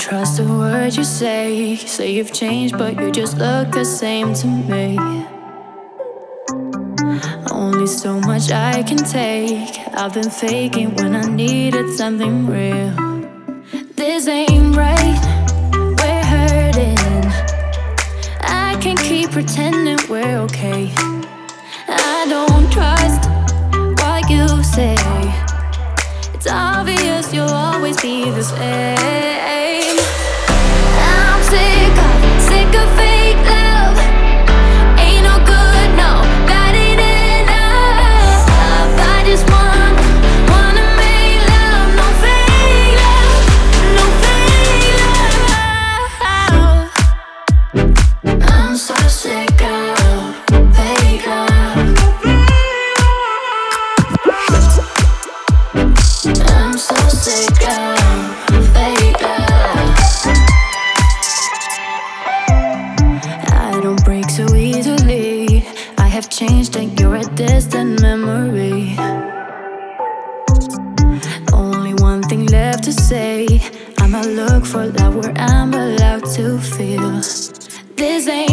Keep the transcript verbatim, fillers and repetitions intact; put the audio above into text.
trust a word you say. Say you've changed, but you just look the same to me. Only so much I can take. I've been faking when I needed something real. This ain't right, we're hurting. I can't keep pretending we're okay. I don't trust what you say. It's obvious you'll always be the same. I'm sick of, sick of fake love. Ain't no good, no, that ain't enough. I just want, wanna make love, no fake love, no fake love. I'm so sick of fake love. I'm so sick of fake love. I don't break so easily. I have changed and you're a distant memory. Only one thing left to say. I'ma look for love where I'm allowed to feel. This ain't